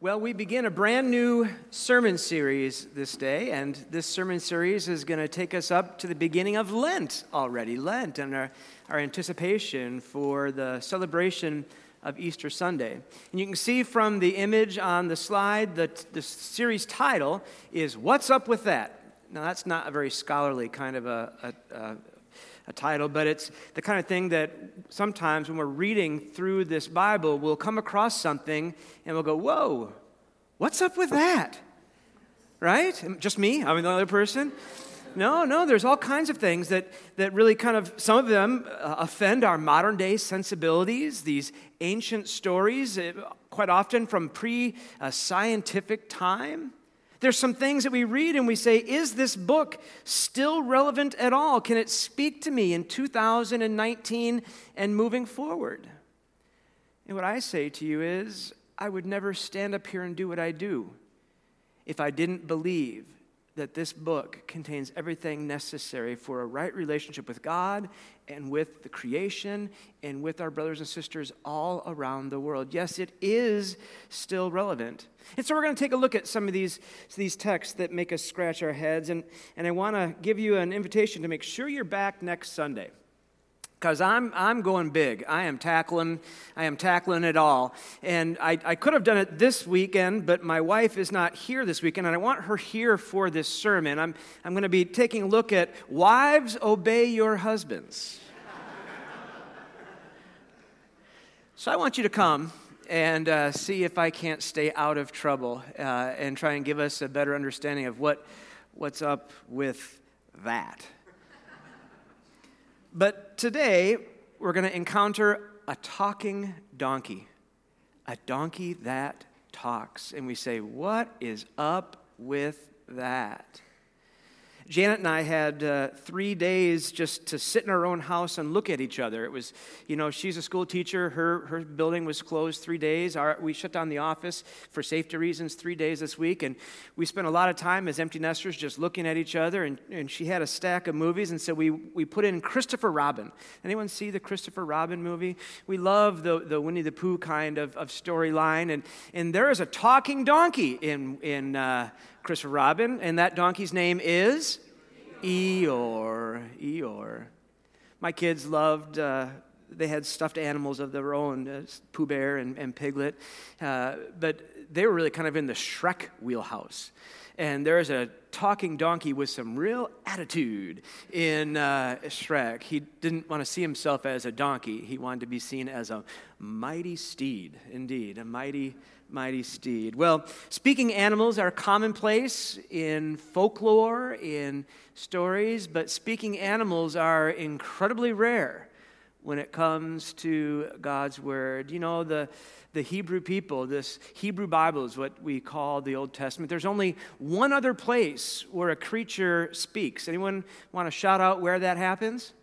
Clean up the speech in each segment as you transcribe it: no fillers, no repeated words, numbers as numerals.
Well, we begin a brand new sermon series this day, and this sermon series is going to take us up to the beginning of Lent already. Lent and our anticipation for the celebration of Easter Sunday. And you can see from the image on the slide that the series title is What's Up With That? Now, that's not a very scholarly kind of a title, but it's the kind of thing that sometimes when we're reading through this Bible, we'll come across something and we'll go, whoa, what's up with that? Right? Just me? I'm the other person? No, there's all kinds of things that really kind of, some of them offend our modern day sensibilities, these ancient stories, quite often from pre-scientific time. There's some things that we read and we say, is this book still relevant at all? Can it speak to me in 2019 and moving forward? And what I say to you is, I would never stand up here and do what I do if I didn't believe that this book contains everything necessary for a right relationship with God and with the creation and with our brothers and sisters all around the world. Yes, it is still relevant. And so we're going to take a look at some of these texts that make us scratch our heads. And I want to give you an invitation to make sure you're back next Sunday. Because I'm going big. I am tackling it all. And I could have done it this weekend, but my wife is not here this weekend, and I want her here for this sermon. I'm going to be taking a look at Wives, Obey Your Husbands. So I want you to come and see if I can't stay out of trouble and try and give us a better understanding of what's up with that. But today, we're going to encounter a talking donkey, a donkey that talks. And we say, what is up with that? Janet and I had 3 days just to sit in our own house and look at each other. It was, she's a school teacher. Her building was closed 3 days. We shut down the office for safety reasons 3 days this week. And we spent a lot of time as empty nesters just looking at each other. And she had a stack of movies. And so we put in Christopher Robin. Anyone see the Christopher Robin movie? We love the Winnie the Pooh kind of storyline. And there is a talking donkey in Christopher Robin, and that donkey's name is Eeyore. My kids loved, they had stuffed animals of their own, Pooh Bear and Piglet, but they were really kind of in the Shrek wheelhouse. And there's a talking donkey with some real attitude in Shrek. He didn't want to see himself as a donkey. He wanted to be seen as a mighty steed, indeed, a mighty steed. Well, speaking animals are commonplace in folklore, in stories, but speaking animals are incredibly rare when it comes to God's Word. The Hebrew people, this Hebrew Bible is what we call the Old Testament. There's only one other place where a creature speaks. Anyone want to shout out where that happens?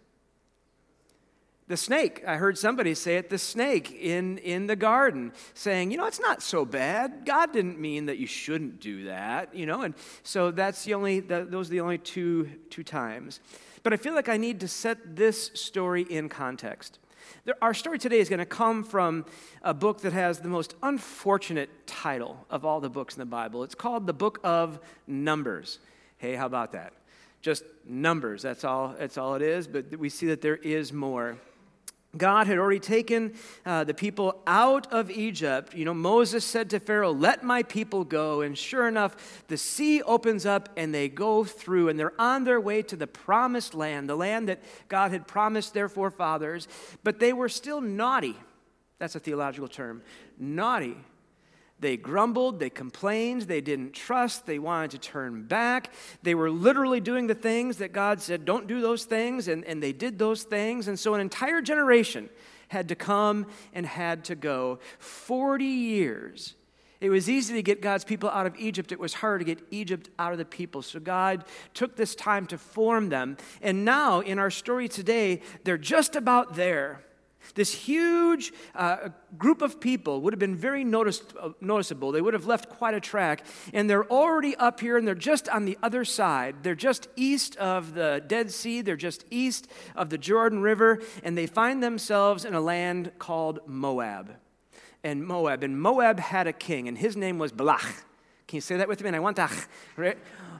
The snake. I heard somebody say it, the snake in the garden, saying, it's not so bad. God didn't mean that you shouldn't do that, and so those are the only two times. But I feel like I need to set this story in context. Our story today is going to come from a book that has the most unfortunate title of all the books in the Bible. It's called the Book of Numbers. Hey, how about that? Just Numbers, that's all it is, but we see that there is more. God had already taken the people out of Egypt. Moses said to Pharaoh, let my people go. And sure enough, the sea opens up and they go through and they're on their way to the promised land, the land that God had promised their forefathers. But they were still naughty. That's a theological term. Naughty. They grumbled, they complained, they didn't trust, they wanted to turn back. They were literally doing the things that God said, don't do those things, and they did those things. And so an entire generation had to come and had to go. 40 years. It was easy to get God's people out of Egypt. It was hard to get Egypt out of the people. So God took this time to form them. And now, in our story today, they're just about there. This huge group of people would have been very noticeable. They would have left quite a track. And they're already up here, and they're just on the other side. They're just east of the Dead Sea. They're just east of the Jordan River. And they find themselves in a land called Moab. and Moab. And Moab had a king, and his name was Balak. Can you say that with me? And I want that, right?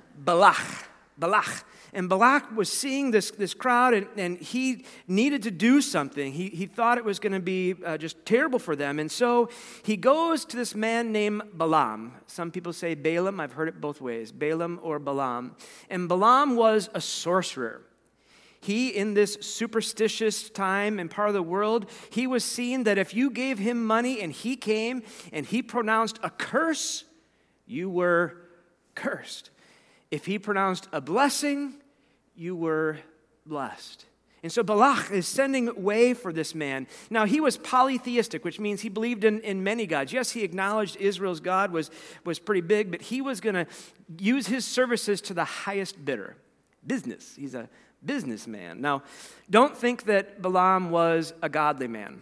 Balak. And Balak was seeing this crowd, and he needed to do something. He thought it was going to be just terrible for them. And so he goes to this man named Balaam. Some people say Balaam. I've heard it both ways, Balaam or Balaam. And Balaam was a sorcerer. He, in this superstitious time and part of the world, he was seeing that if you gave him money and he came and he pronounced a curse, you were cursed. If he pronounced a blessing, you were blessed. And so Balak is sending way for this man. Now, he was polytheistic, which means he believed in many gods. Yes, he acknowledged Israel's God was pretty big, but he was going to use his services to the highest bidder. Business. He's a businessman. Now, don't think that Balaam was a godly man,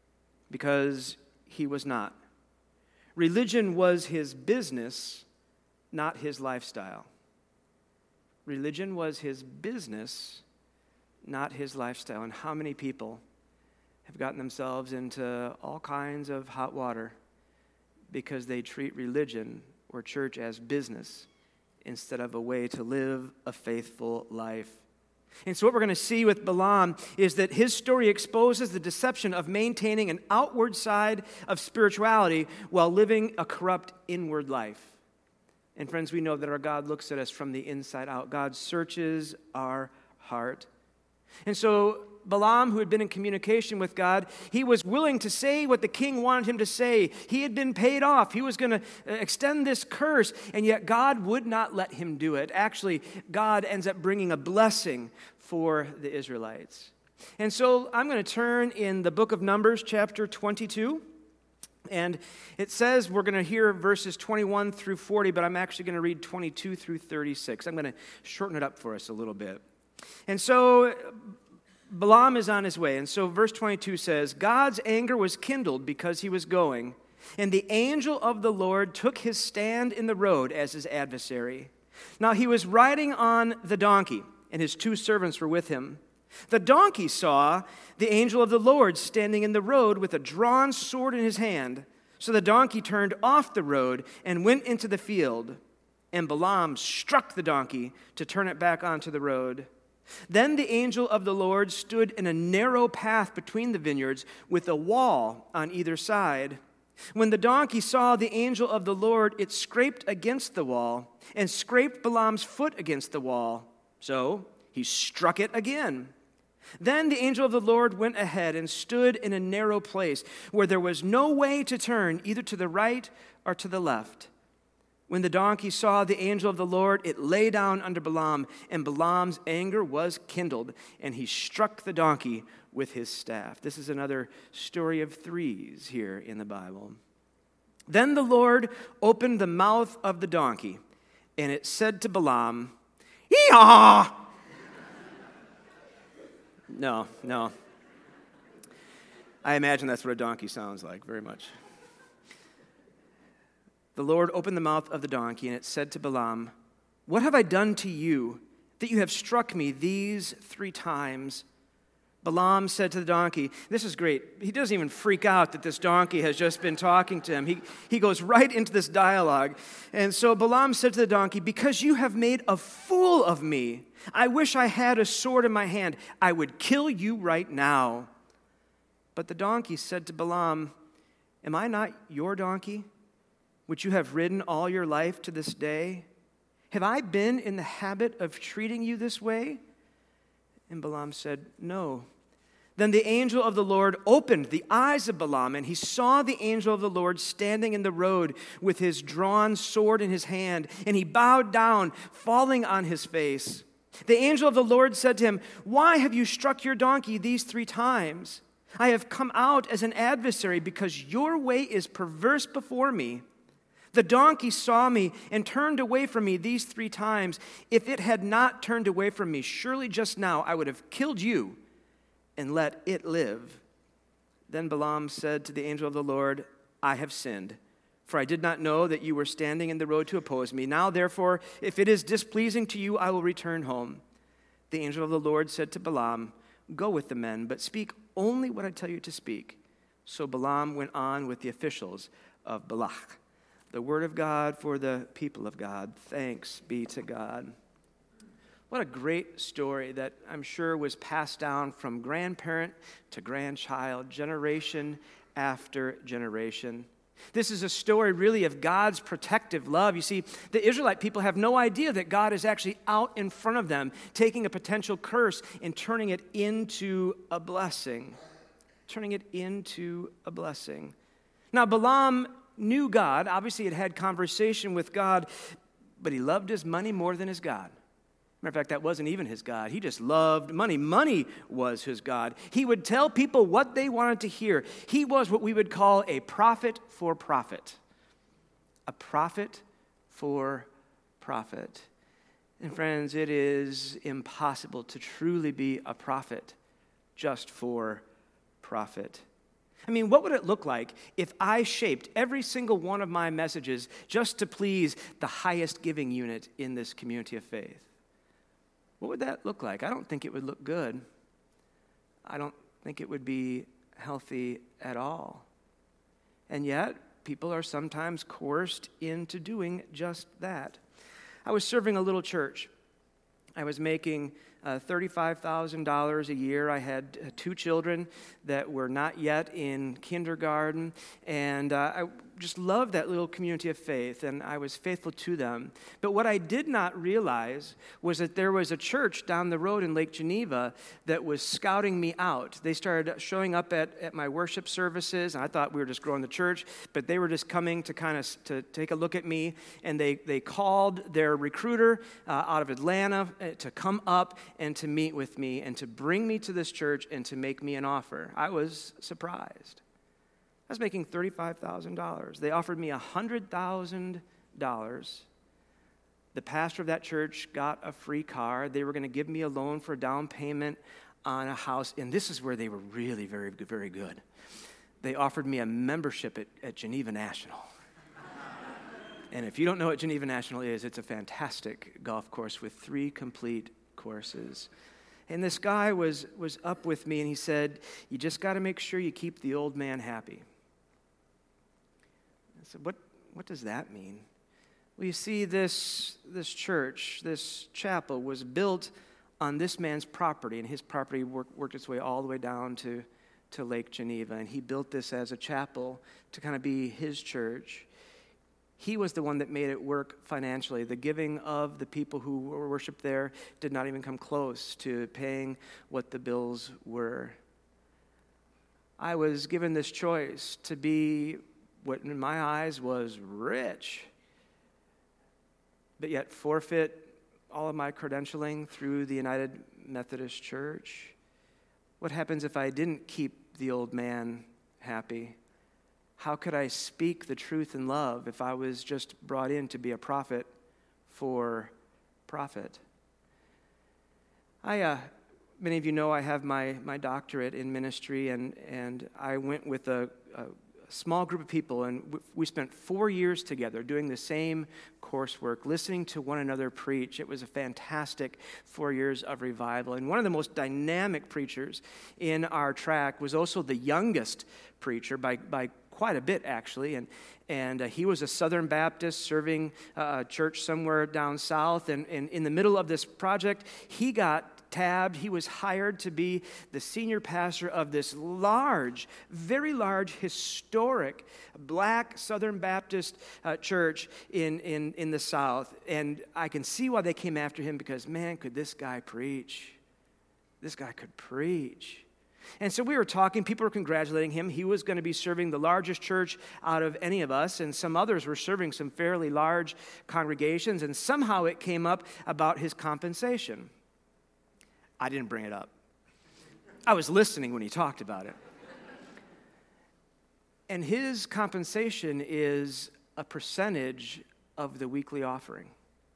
because he was not. Religion was his business, not his lifestyle. Religion was his business, not his lifestyle. And how many people have gotten themselves into all kinds of hot water because they treat religion or church as business instead of a way to live a faithful life? And so what we're going to see with Balaam is that his story exposes the deception of maintaining an outward side of spirituality while living a corrupt inward life. And friends, we know that our God looks at us from the inside out. God searches our heart. And so Balaam, who had been in communication with God, he was willing to say what the king wanted him to say. He had been paid off. He was going to extend this curse, and yet God would not let him do it. Actually, God ends up bringing a blessing for the Israelites. And so I'm going to turn in the book of Numbers, chapter 22. And it says we're going to hear verses 21 through 40, but I'm actually going to read 22 through 36. I'm going to shorten it up for us a little bit. And so Balaam is on his way. And so verse 22 says, God's anger was kindled because he was going, and the angel of the Lord took his stand in the road as his adversary. Now he was riding on the donkey, and his 2 servants were with him. The donkey saw the angel of the Lord standing in the road with a drawn sword in his hand. So the donkey turned off the road and went into the field. And Balaam struck the donkey to turn it back onto the road. Then the angel of the Lord stood in a narrow path between the vineyards with a wall on either side. When the donkey saw the angel of the Lord, it scraped against the wall and scraped Balaam's foot against the wall. So he struck it again. Then the angel of the Lord went ahead and stood in a narrow place where there was no way to turn either to the right or to the left. When the donkey saw the angel of the Lord, it lay down under Balaam, and Balaam's anger was kindled, and he struck the donkey with his staff. This is another story of 3s here in the Bible. Then the Lord opened the mouth of the donkey, and it said to Balaam, "Yee-haw!" No. I imagine that's what a donkey sounds like, very much. The Lord opened the mouth of the donkey, and it said to Balaam, "What have I done to you that you have struck me these 3 times?" Balaam said to the donkey, this is great. He doesn't even freak out that this donkey has just been talking to him. He goes right into this dialogue. And so Balaam said to the donkey, "Because you have made a fool of me, I wish I had a sword in my hand. I would kill you right now." But the donkey said to Balaam, "Am I not your donkey, which you have ridden all your life to this day? Have I been in the habit of treating you this way?" And Balaam said, "No." Then the angel of the Lord opened the eyes of Balaam, and he saw the angel of the Lord standing in the road with his drawn sword in his hand, and he bowed down, falling on his face. The angel of the Lord said to him, "Why have you struck your donkey these 3 times? I have come out as an adversary because your way is perverse before me. The donkey saw me and turned away from me these 3 times. If it had not turned away from me, surely just now I would have killed you and let it live." Then Balaam said to the angel of the Lord, "I have sinned, for I did not know that you were standing in the road to oppose me. Now, therefore, if it is displeasing to you, I will return home." The angel of the Lord said to Balaam, "Go with the men, but speak only what I tell you to speak." So Balaam went on with the officials of Balak. The word of God for the people of God. Thanks be to God. What a great story that I'm sure was passed down from grandparent to grandchild, generation after generation. This is a story really of God's protective love. You see, the Israelite people have no idea that God is actually out in front of them, taking a potential curse and turning it into a blessing. Turning it into a blessing. Now, Balaam knew God. Obviously, he had conversation with God, but he loved his money more than his God. Matter of fact, that wasn't even his God. He just loved money. Money was his God. He would tell people what they wanted to hear. He was what we would call a prophet for profit. A prophet for profit. And friends, it is impossible to truly be a prophet just for profit. I mean, what would it look like if I shaped every single one of my messages just to please the highest giving unit in this community of faith? What would that look like? I don't think it would look good. I don't think it would be healthy at all. And yet, people are sometimes coerced into doing just that. I was serving a little church. I was making $35,000 a year. I had 2 children that were not yet in kindergarten, and I just loved that little community of faith, and I was faithful to them. But what I did not realize was that there was a church down the road in Lake Geneva that was scouting me out. They started showing up at my worship services, and I thought we were just growing the church, but they were just coming to kind of to take a look at me, and they called their recruiter out of Atlanta to come up and to meet with me and to bring me to this church and to make me an offer. I was surprised. I was making $35,000. They offered me $100,000. The pastor of that church got a free car. They were going to give me a loan for a down payment on a house. And this is where they were really very, very good. They offered me a membership at Geneva National. And if you don't know what Geneva National is, it's a fantastic golf course with 3 complete courses. And this guy was up with me, and he said, "You just got to make sure you keep the old man happy." I said, what does that mean? Well, you see, this church, this chapel was built on this man's property, and his property worked its way all the way down to Lake Geneva, and he built this as a chapel to kind of be his church. He was the one that made it work financially. The giving of the people who were worshiped there did not even come close to paying what the bills were. I was given this choice to be what in my eyes was rich, but yet forfeit all of my credentialing through the United Methodist Church. What happens if I didn't keep the old man happy? How could I speak the truth in love if I was just brought in to be a prophet for profit? Many of you know I have my doctorate in ministry, and I went with a small group of people, and we spent 4 years together doing the same coursework, listening to one another preach. It was a fantastic 4 years of revival. And one of the most dynamic preachers in our track was also the youngest preacher by quite a bit, actually. And he was a Southern Baptist serving a church somewhere down south. And in the middle of this project, he got tabbed. He was hired to be the senior pastor of this large, very large, historic black Southern Baptist church in the South. And I can see why they came after him, because, man, could this guy preach. This guy could preach. And so we were talking, people were congratulating him. He was going to be serving the largest church out of any of us, and some others were serving some fairly large congregations, and somehow it came up about his compensation. I didn't bring it up. I was listening when he talked about it. And his compensation is a percentage of the weekly offering.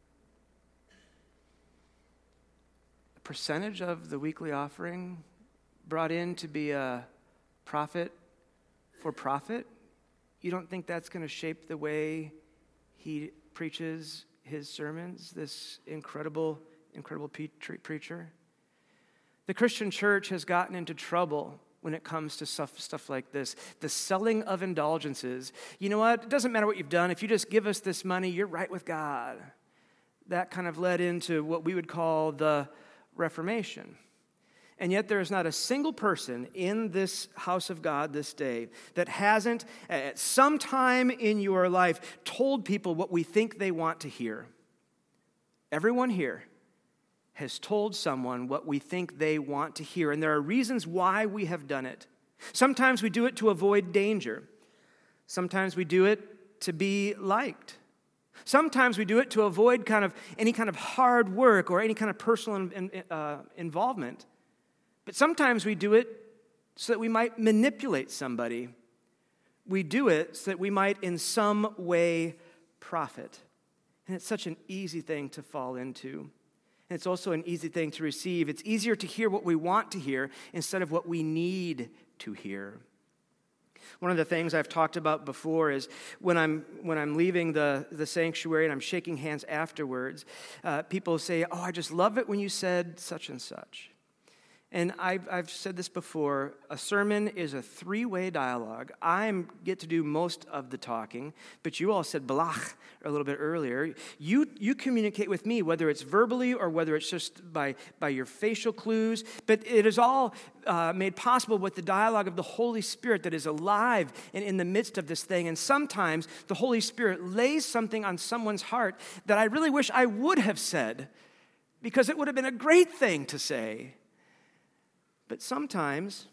A percentage of the weekly offering brought in to be a prophet for profit? You don't think that's going to shape the way he preaches his sermons, this incredible preacher? The Christian church has gotten into trouble when it comes to stuff like this. The selling of indulgences. You know what? It doesn't matter what you've done. If you just give us this money, you're right with God. That kind of led into what we would call the Reformation. And yet there is not a single person in this house of God this day that hasn't, at some time in your life, told people what we think they want to hear. Everyone here has told someone what we think they want to hear, and there are reasons why we have done it. Sometimes we do it to avoid danger. Sometimes we do it to be liked. Sometimes we do it to avoid any kind of hard work or any kind of personal involvement. But sometimes we do it so that we might manipulate somebody. We do it so that we might in some way profit. And it's such an easy thing to fall into. And it's also an easy thing to receive. It's easier to hear what we want to hear instead of what we need to hear. One of the things I've talked about before is when I'm leaving the sanctuary and I'm shaking hands afterwards, people say, "Oh, I just love it when you said such and such." And I've said this before, a sermon is a three-way dialogue. I get to do most of the talking, but you all said blach a little bit earlier. You communicate with me, whether it's verbally or whether it's just by your facial clues, but it is all made possible with the dialogue of the Holy Spirit that is alive and in the midst of this thing. And sometimes the Holy Spirit lays something on someone's heart that I really wish I would have said, because it would have been a great thing to say. But sometimes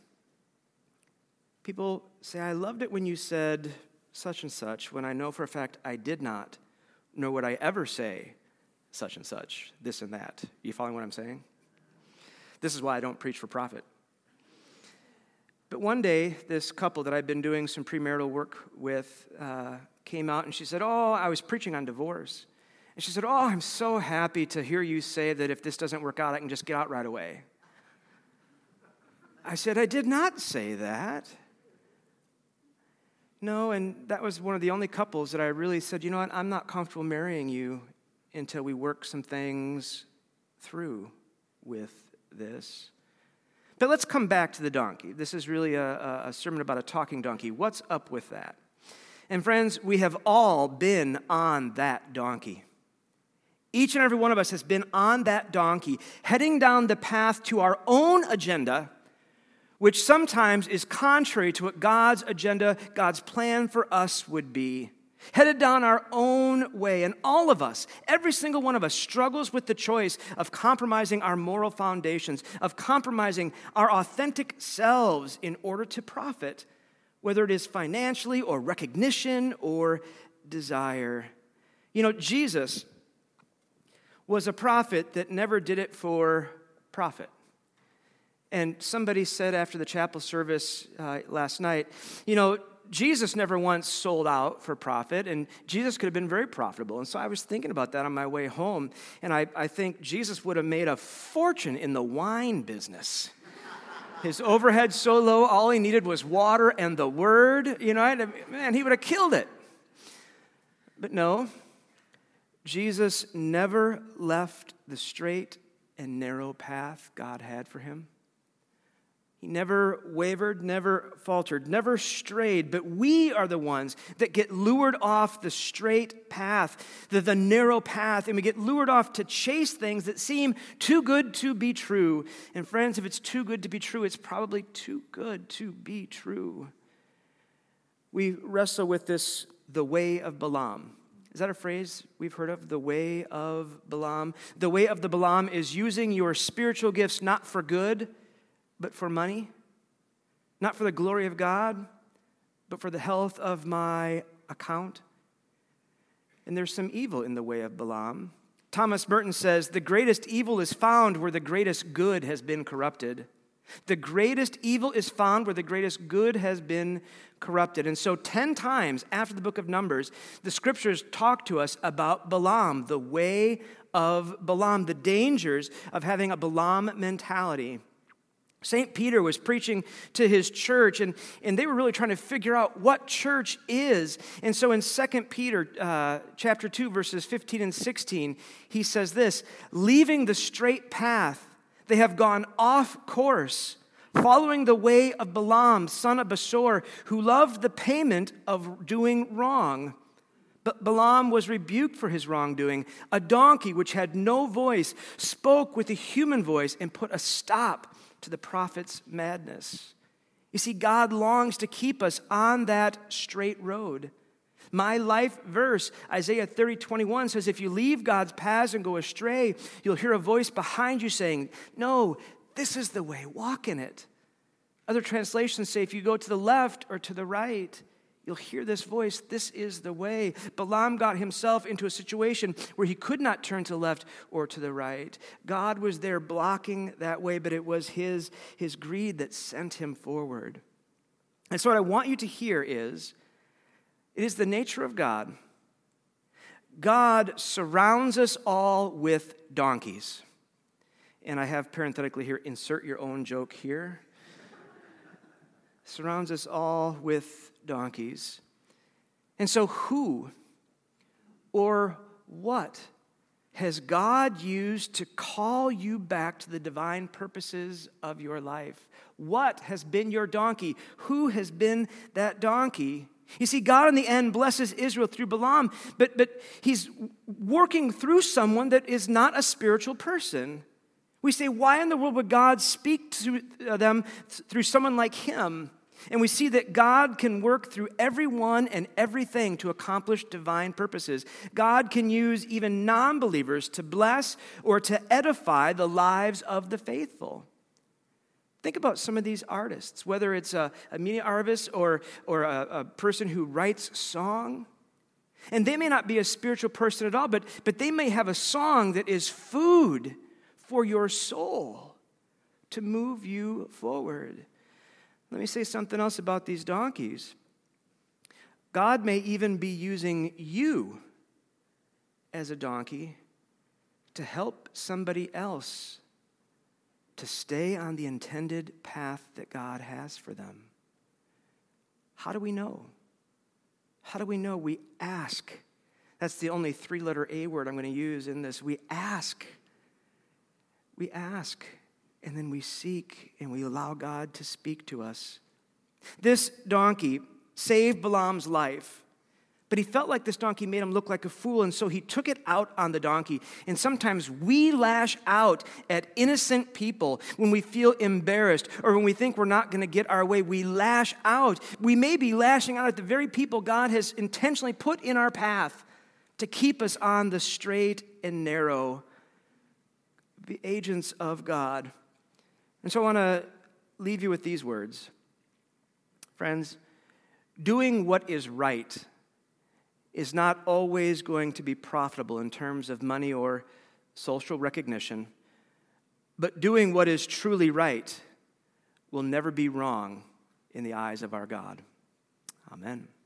people say, "I loved it when you said such and such," when I know for a fact I did not, nor would I ever say such and such, this and that. You following what I'm saying? This is why I don't preach for profit. But one day, this couple that I'd been doing some premarital work with came out and she said, "Oh, I was preaching on divorce." And she said, "Oh, I'm so happy to hear you say that if this doesn't work out, I can just get out right away." I said, "I did not say that." No, and that was one of the only couples that I really said, "You know what, I'm not comfortable marrying you until we work some things through with this." But let's come back to the donkey. This is really a sermon about a talking donkey. What's up with that? And friends, we have all been on that donkey. Each and every one of us has been on that donkey, heading down the path to our own agenda, which sometimes is contrary to what God's agenda, God's plan for us would be. Headed down our own way. And all of us, every single one of us, struggles with the choice of compromising our moral foundations, of compromising our authentic selves in order to profit, whether it is financially or recognition or desire. You know, Jesus was a prophet that never did it for profit. And somebody said after the chapel service last night, you know, Jesus never once sold out for profit, and Jesus could have been very profitable. And so I was thinking about that on my way home, and I think Jesus would have made a fortune in the wine business. His overhead so low, all he needed was water and the word. You know, man, he would have killed it. But no, Jesus never left the straight and narrow path God had for him. He never wavered, never faltered, never strayed, but we are the ones that get lured off the straight path, the narrow path, and we get lured off to chase things that seem too good to be true. And friends, if it's too good to be true, it's probably too good to be true. We wrestle with this, the way of Balaam. Is that a phrase we've heard of? The way of Balaam. The way of the Balaam is using your spiritual gifts not for good, but for money, not for the glory of God, but for the health of my account. And there's some evil in the way of Balaam. Thomas Merton says, "The greatest evil is found where the greatest good has been corrupted." The greatest evil is found where the greatest good has been corrupted. And so 10 times after the book of Numbers, the scriptures talk to us about Balaam, the way of Balaam, the dangers of having a Balaam mentality. St. Peter was preaching to his church, and they were really trying to figure out what church is. And so in 2 Peter chapter 2, verses 15 and 16, he says this, "Leaving the straight path, they have gone off course, following the way of Balaam, son of Besor, who loved the payment of doing wrong. But Balaam was rebuked for his wrongdoing. A donkey which had no voice spoke with a human voice and put a stop to the prophet's madness. You see, God longs to keep us on that straight road. My life verse, Isaiah 30:21 says, if you leave God's paths and go astray, you'll hear a voice behind you saying, no, this is the way, walk in it. Other translations say, if you go to the left or to the right, you'll hear this voice, this is the way. Balaam got himself into a situation where he could not turn to the left or to the right. God was there blocking that way, but it was his greed that sent him forward. And so what I want you to hear is, it is the nature of God. God surrounds us all with donkeys. And I have parenthetically here, insert your own joke here. Surrounds us all with donkeys. And so who or what has God used to call you back to the divine purposes of your life? What has been your donkey? Who has been that donkey? You see, God in the end blesses Israel through Balaam, but he's working through someone that is not a spiritual person. We say, why in the world would God speak to them through someone like him? And we see that God can work through everyone and everything to accomplish divine purposes. God can use even non-believers to bless or to edify the lives of the faithful. Think about some of these artists, whether it's a media artist or a person who writes song. And they may not be a spiritual person at all, but they may have a song that is food for your soul to move you forward. Let me say something else about these donkeys. God may even be using you as a donkey to help somebody else to stay on the intended path that God has for them. How do we know? How do we know? We ask. That's the only three-letter A word I'm going to use in this. We ask. We ask. And then we seek and we allow God to speak to us. This donkey saved Balaam's life, but he felt like this donkey made him look like a fool, and so he took it out on the donkey. And sometimes we lash out at innocent people when we feel embarrassed or when we think we're not going to get our way. We lash out. We may be lashing out at the very people God has intentionally put in our path to keep us on the straight and narrow, the agents of God. And so I want to leave you with these words. Friends, doing what is right is not always going to be profitable in terms of money or social recognition, but doing what is truly right will never be wrong in the eyes of our God. Amen.